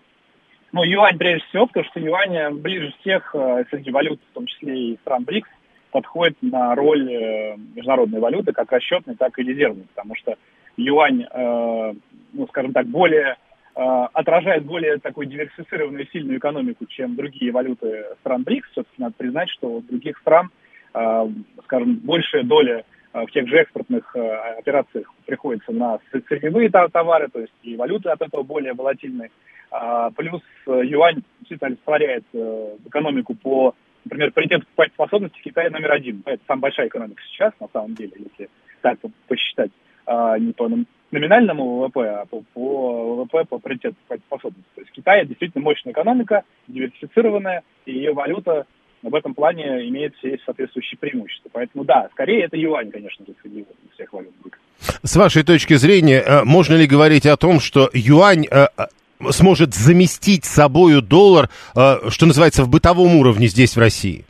Ну, юань прежде всего, потому что юань ближе всех среди валют, в том числе и стран БРИКС, подходит на роль э, международной валюты, как расчетной, так и резервной, потому что юань, э, ну, скажем так, более э, отражает более такую диверсифицированную сильную экономику, чем другие валюты стран БРИКС. Все-таки надо признать, что у других стран, э, скажем, большая доля э, в тех же экспортных э, операциях приходится на сырьевые товары, то есть и валюты от этого более волатильные. А, плюс э, юань действительно олицетворяет э, экономику по, например, паритету покупательной способности Китая номер один. Это самая большая экономика сейчас, на самом деле, если так посчитать, а, не по номинальному ВВП, а по, по ВВП по паритету покупательной способности. То есть Китай действительно мощная экономика, диверсифицированная, и ее валюта в этом плане имеет все соответствующие преимущества. Поэтому да, скорее это юань, конечно же, среди всех валют. С вашей точки зрения, можно ли говорить о том, что юань сможет заместить собою доллар, что называется, в бытовом уровне здесь, в России?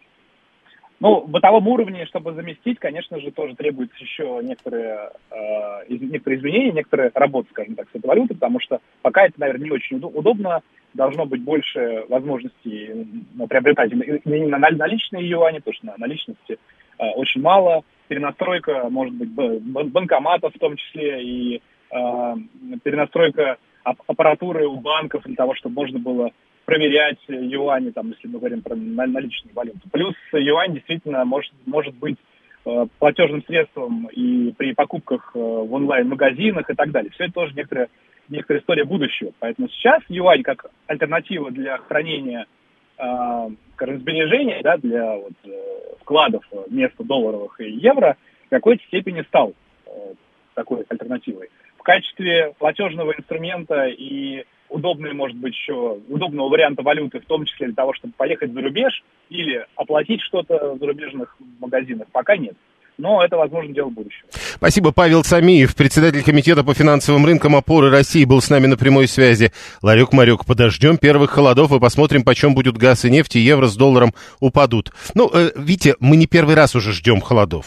Ну, в бытовом уровне, чтобы заместить, конечно же, тоже требуется еще некоторые, э, некоторые изменения, некоторая работа, скажем так, с этой валютой, потому что пока это, наверное, не очень удобно, должно быть больше возможностей ну, приобретать именно наличные юани, потому что наличности э, очень мало, перенастройка, может быть, банкоматов в том числе, и э, перенастройка аппаратуры у банков для того, чтобы можно было проверять юани, там, если мы говорим про наличные валюты. Плюс юань действительно может, может быть э, платежным средством и при покупках э, в онлайн-магазинах и так далее. Все это тоже некоторая, некоторая история будущего. Поэтому сейчас юань как альтернатива для хранения, э, скажем, сбережений, да, для вот, э, вкладов вместо долларовых и евро в какой-то степени стал э, такой альтернативой. В качестве платежного инструмента и удобный, может быть, еще удобного варианта валюты, в том числе для того, чтобы поехать за рубеж или оплатить что-то в зарубежных магазинах, пока нет. Но это, возможно, дело будущего. Спасибо. Павел Самиев, председатель комитета по финансовым рынкам опоры России, был с нами на прямой связи. Ларек-марек, подождем первых холодов и посмотрим, почем будет газ и нефть, и евро с долларом упадут. Ну, э, Витя, мы не первый раз уже ждем холодов.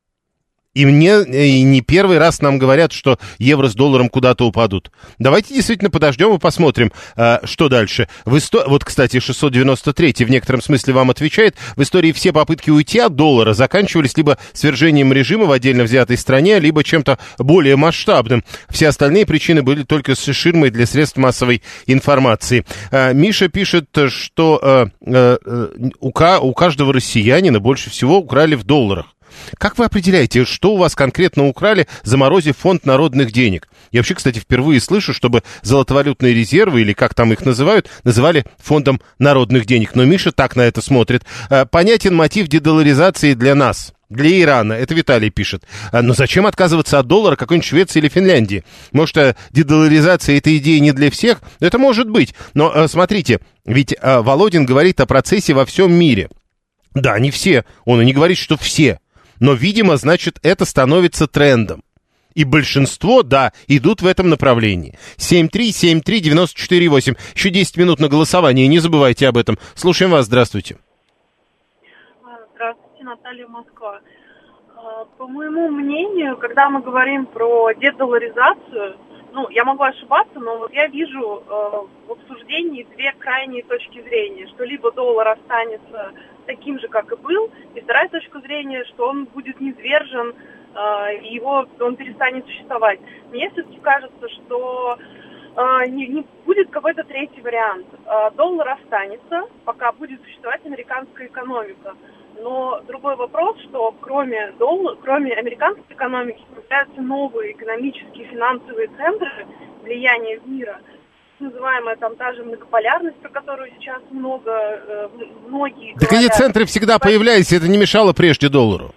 И мне и не первый раз нам говорят, что евро с долларом куда-то упадут. Давайте действительно подождем и посмотрим, а, что дальше. В исто... Вот, кстати, шестьсот девяносто третий в некотором смысле вам отвечает. В истории все попытки уйти от доллара заканчивались либо свержением режима в отдельно взятой стране, либо чем-то более масштабным. Все остальные причины были только с ширмой для средств массовой информации. А, Миша пишет, что а, а, у, ка... у каждого россиянина больше всего украли в долларах. Как вы определяете, что у вас конкретно украли, заморозив фонд народных денег? Я вообще, кстати, впервые слышу, чтобы золотовалютные резервы, или как там их называют, называли фондом народных денег. Но Миша так на это смотрит. Понятен мотив дедоларизации для нас. Для Ирана, это Виталий пишет. Но зачем отказываться от доллара какой-нибудь Швеции или Финляндии? Может, дедоларизация этой идеи не для всех? Это может быть. Но смотрите, ведь Володин говорит о процессе во всем мире. Да, не все. Он и не говорит, что все. Но, видимо, значит, это становится трендом. И большинство, да, идут в этом направлении. семь три семь три девять четыре восемь. Еще десять минут на голосование, не забывайте об этом. Слушаем вас, здравствуйте. Здравствуйте, Наталья, Москва. По моему мнению, когда мы говорим про дедоларизацию, ну, я могу ошибаться, но вот я вижу э, в обсуждении две крайние точки зрения, что либо доллар останется таким же, как и был, и вторая точка зрения, что он будет низвержен, э, и его, он перестанет существовать. Мне все-таки кажется, что э, не, не будет какой-то третий вариант. Э, доллар останется, пока будет существовать американская экономика. Но другой вопрос, что кроме доллара, кроме американской экономики, появляются новые экономические финансовые центры влияния в мира, называемая там та же многополярность, про которую сейчас много, э, многие так говорят. эти центры всегда появлялись, это не мешало прежде доллару.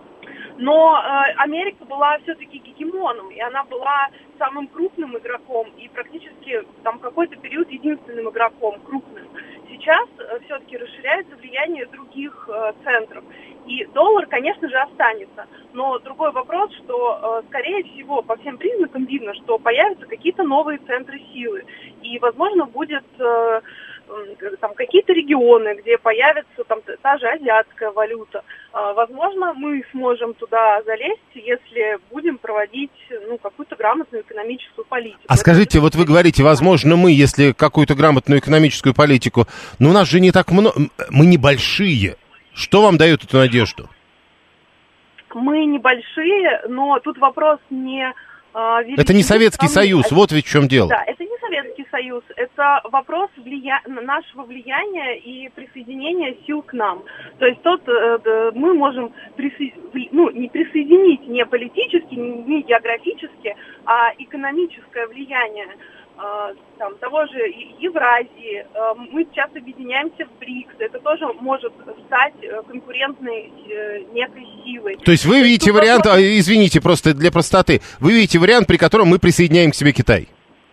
Но э, Америка была все-таки гегемоном, и она была самым крупным игроком, и практически там какой-то период единственным игроком крупным. Сейчас э, все-таки расширяется влияние других э, центров. И доллар, конечно же, останется. Но другой вопрос, что, э, скорее всего, по всем признакам видно, что появятся какие-то новые центры силы. И, возможно, будет э, э, там какие-то регионы, где появится там та же азиатская валюта. Э, возможно, мы сможем туда залезть, если будем проводить ну, какую-то грамотную экономическую политику. А скажите, вот вы говорите, возможно, мы, если какую-то грамотную экономическую политику, но у нас же не так много, мы небольшие. Что вам дает эту надежду? Мы небольшие, но тут вопрос не... А, это не Советский Союз, вот ведь в чем дело. Да, это не Советский Союз, это вопрос влия... нашего влияния и присоединения сил к нам. То есть тот, э, мы можем присо... ну, не присоединить не политически, не географически, а экономическое влияние. Там, того же Евразии, мы сейчас объединяемся в БРИКС, это тоже может стать конкурентной некой силой. То есть вы видите вариант, вопрос... извините, просто для простоты, вы видите вариант, при котором мы присоединяем к себе Китай?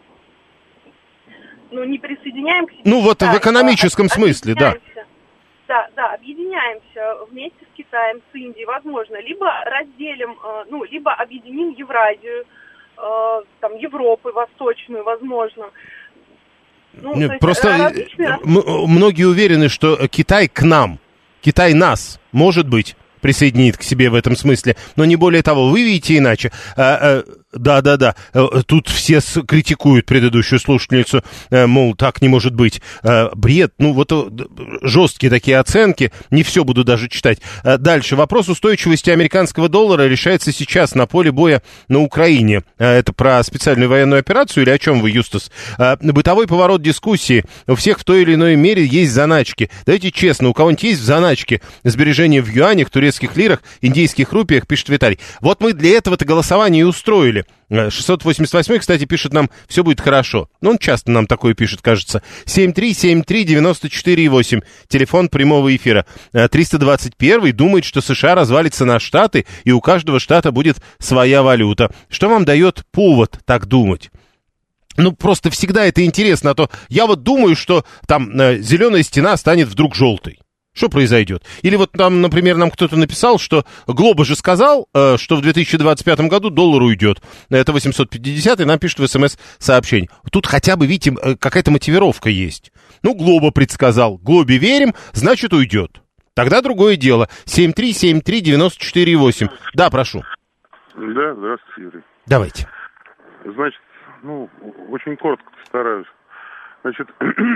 Ну, не присоединяем к себе Ну, вот Китай, в экономическом а, смысле, да. Да, да, объединяемся вместе с Китаем, с Индией, возможно, либо разделим, ну, либо объединим Евразию, там, Европы восточную, возможно. Ну, Нет, то есть просто различные... многие уверены, что Китай к нам, Китай нас, может быть, присоединит к себе в этом смысле, но не более того. Вы видите иначе. Да-да-да, тут все критикуют предыдущую слушательницу, мол, так не может быть. Бред, ну вот жесткие такие оценки, не все буду даже читать. Дальше, вопрос устойчивости американского доллара решается сейчас на поле боя на Украине. Это про специальную военную операцию или о чем вы, Юстас? Бытовой поворот дискуссии. У всех в той или иной мере есть заначки. Давайте честно, у кого-нибудь есть в заначке сбережения в юанях, турецких лирах, индийских рупиях, пишет Виталий. Вот мы для этого-то голосование и устроили. шестьсот восемьдесят восемь, кстати, пишет нам, все будет хорошо. Ну, он часто нам такое пишет, кажется. семь три семь три девять четыре восемь, телефон прямого эфира. триста двадцать первый думает, что США развалится на штаты, и у каждого штата будет своя валюта. Что вам дает повод так думать? Ну, просто всегда это интересно, а то я вот думаю, что там э, зеленая стена станет вдруг желтой. Что произойдет? Или вот там, например, нам кто-то написал, что Глоба же сказал, э, что в две тысячи двадцать пятом году доллар уйдет. Это восемьсот пятьдесят, и нам пишет в СМС-сообщение. Тут хотя бы, видите, какая-то мотивировка есть. Ну, Глоба предсказал. Глобе верим, значит, уйдет. Тогда другое дело. семь три семь три девять четыре восемь. Да, прошу. Да, здравствуйте, Юрий. Давайте. Значит, ну, очень коротко постараюсь. Значит,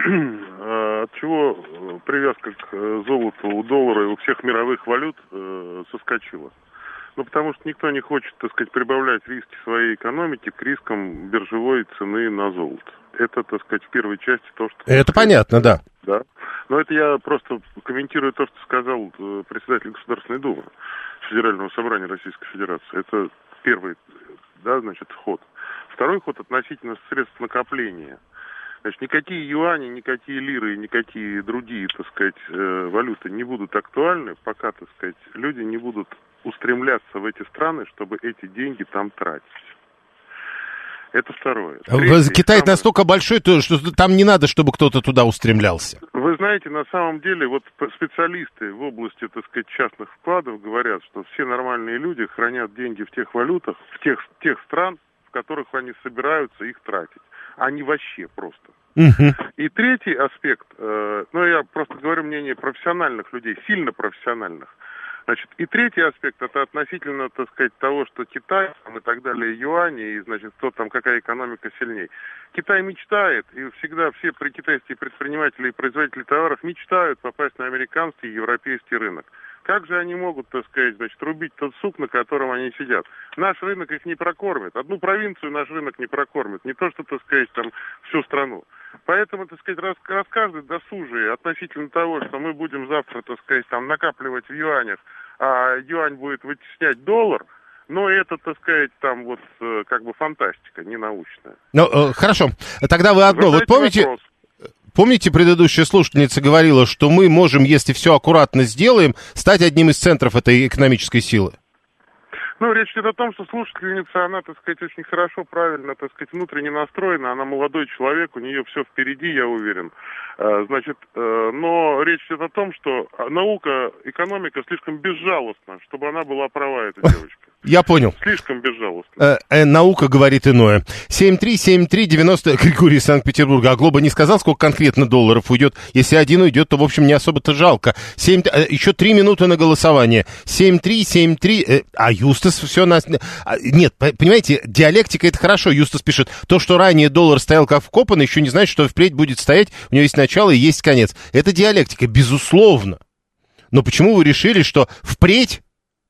от чего привязка к золоту у доллара и у всех мировых валют э, соскочила? Ну, потому что никто не хочет, так сказать, прибавлять риски своей экономики к рискам биржевой цены на золото. Это, так сказать, в первой части то, что... Это понятно, да. Да. Но это я просто комментирую то, что сказал э, председатель Государственной Думы Федерального собрания Российской Федерации. Это первый, да, значит, ход. Второй ход относительно средств накопления. Значит, никакие юани, никакие лиры, никакие другие, так сказать, э, валюты не будут актуальны, пока, так сказать, люди не будут устремляться в эти страны, чтобы эти деньги там тратить. Это второе. Третье, Китай самое... настолько большой, что там не надо, чтобы кто-то туда устремлялся. Вы знаете, на самом деле, вот специалисты в области, так сказать, частных вкладов говорят, что все нормальные люди хранят деньги в тех валютах, в тех, тех стран, в которых они собираются их тратить. Они вообще просто. Uh-huh. И третий аспект, э, ну, я просто говорю мнение профессиональных людей, сильно профессиональных. Значит, и третий аспект, это относительно, так сказать, того, что Китай там, и так далее, юани, и, значит, кто там, какая экономика сильнее. Китай мечтает, и всегда все китайские предприниматели и производители товаров мечтают попасть на американский и европейский рынок. Как же они могут, так сказать, значит, рубить тот сук, на котором они сидят? Наш рынок их не прокормит. Одну провинцию наш рынок не прокормит. Не то, что, так сказать, там всю страну. Поэтому, так сказать, рас, рассказы досужие относительно того, что мы будем завтра, так сказать, там накапливать в юанях, а юань будет вытеснять доллар, но это, так сказать, там вот как бы фантастика, не научная. Ну, э, хорошо. Тогда вы одно. Вы вот помните... Вопрос. Помните, предыдущая слушательница говорила, что мы можем, если все аккуратно сделаем, стать одним из центров этой экономической силы? Ну, речь идет о том, что слушательница, она, так сказать, очень хорошо, правильно, так сказать, внутренне настроена, она молодой человек, у нее все впереди, я уверен. Значит, но речь идет о том, что наука, экономика слишком безжалостна, чтобы она была права, эта девочка. Я понял. Слишком безжалостно. Э, э, наука говорит иное. семь три семь три девяносто... Григорий из Санкт-Петербурга. А Глоба не сказал, сколько конкретно долларов уйдет. Если один уйдет, то, в общем, не особо-то жалко. семь... Э, еще три минуты на голосование. семь три семь три... Э, а Юстас все нас... А, нет, понимаете, диалектика — это хорошо. Юстас пишет, то, что ранее доллар стоял как вкопанный, еще не значит, что впредь будет стоять. У него есть начало и есть конец. Это диалектика, безусловно. Но почему вы решили, что впредь,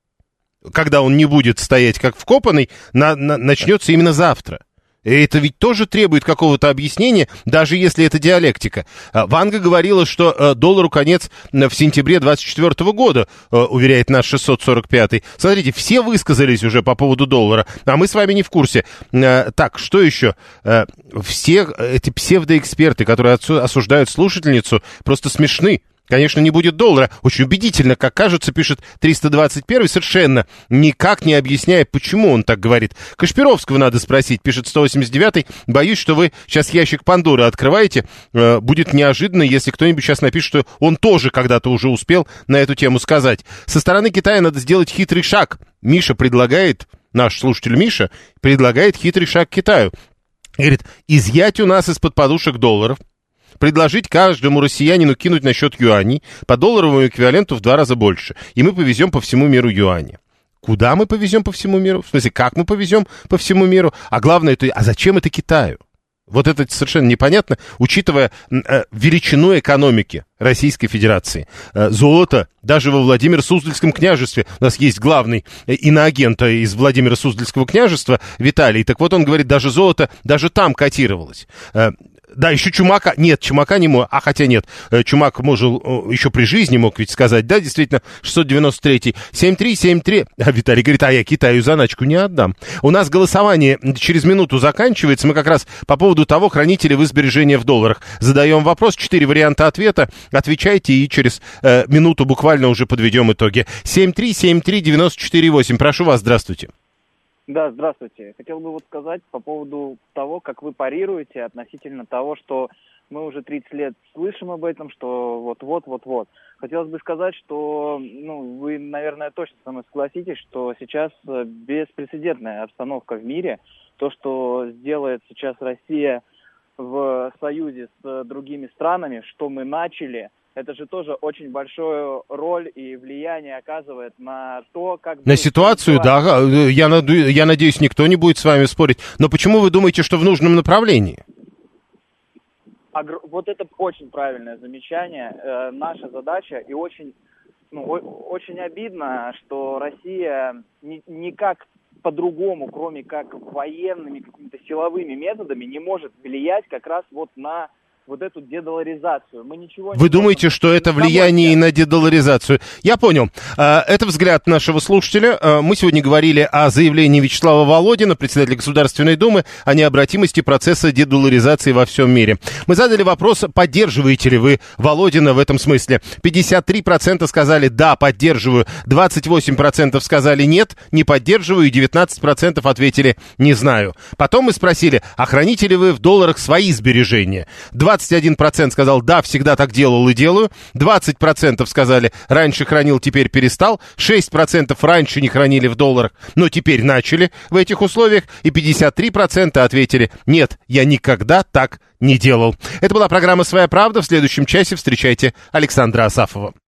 когда он не будет стоять как вкопанный, на, на, начнется именно завтра? И это ведь тоже требует какого-то объяснения, даже если это диалектика. Ванга говорила, что э, доллару конец в сентябре двадцать четвёртого года, э, уверяет наш шестьсот сорок пятый. Смотрите, все высказались уже по поводу доллара, а мы с вами не в курсе. Э, так, что еще? Э, все эти псевдоэксперты, которые осуждают слушательницу, просто смешны. Конечно, не будет доллара. Очень убедительно, как кажется, пишет триста двадцать первый, совершенно никак не объясняя, почему он так говорит. Кашпировского надо спросить, пишет сто восемьдесят девятый. Боюсь, что вы сейчас ящик Пандоры открываете. Э, будет неожиданно, если кто-нибудь сейчас напишет, что он тоже когда-то уже успел на эту тему сказать. Со стороны Китая надо сделать хитрый шаг. Миша предлагает, наш слушатель Миша, предлагает хитрый шаг Китаю. Говорит, изъять у нас из-под подушек долларов, предложить каждому россиянину кинуть на счет юаней по долларовому эквиваленту в два раза больше. И мы повезем по всему миру юани. Куда мы повезем по всему миру? В смысле, как мы повезем по всему миру? А главное, это, а зачем это Китаю? Вот это совершенно непонятно, учитывая э, величину экономики Российской Федерации. Э, золото даже во Владимиро-Суздальском княжестве. У нас есть главный э, иноагент из Владимиро-Суздальского княжества Виталий. Так вот он говорит, даже золото даже там котировалось. Э, Да, еще Чумака, нет, Чумака не мог, а хотя нет, Чумак может, еще при жизни мог ведь сказать, да, действительно, шестьсот девяносто третий, семь три семь три, а Виталий говорит, а я Китаю заначку не отдам. У нас голосование через минуту заканчивается, мы как раз по поводу того, храните ли вы сбережения в долларах. Задаем вопрос, четыре варианта ответа, отвечайте и через э, минуту буквально уже подведем итоги. семь три семь три девяносто четыре восемь, прошу вас, здравствуйте. Да, здравствуйте. Хотел бы вот сказать по поводу того, как вы парируете относительно того, что мы уже тридцать лет слышим об этом, что вот-вот-вот-вот. Хотелось бы сказать, что ну, вы, наверное, точно со мной согласитесь, что сейчас беспрецедентная обстановка в мире. То, что сделает сейчас Россия в союзе с другими странами, что мы начали, это же тоже очень большую роль и влияние оказывает на то, как... На ситуацию, да. Я, наду... я надеюсь, никто не будет с вами спорить. Но почему вы думаете, что в нужном направлении? Вот это очень правильное замечание. Э, наша задача, и очень, ну, о- очень обидно, что Россия ни- никак по-другому, кроме как военными, какими-то силовыми методами, не может влиять как раз вот на вот эту дедоларизацию. Мы ничего Вы не думаете, можем... что это влияние и на дедоларизацию? Я понял. Это взгляд нашего слушателя. Мы сегодня говорили о заявлении Вячеслава Володина, председателя Государственной Думы, о необратимости процесса дедоларизации во всем мире. Мы задали вопрос, поддерживаете ли вы Володина в этом смысле. пятьдесят три процента сказали «да, поддерживаю», двадцать восемь процентов сказали «нет, не поддерживаю», и девятнадцать процентов ответили «не знаю». Потом мы спросили, а храните ли вы в долларах свои сбережения? двадцать один процент сказал «да, всегда так делал и делаю», двадцать процентов сказали «раньше хранил, теперь перестал», шесть процентов раньше не хранили в долларах, но теперь начали в этих условиях, и пятьдесят три процента ответили «нет, я никогда так не делал». Это была программа «Своя правда». В следующем часе встречайте Александра Асафова.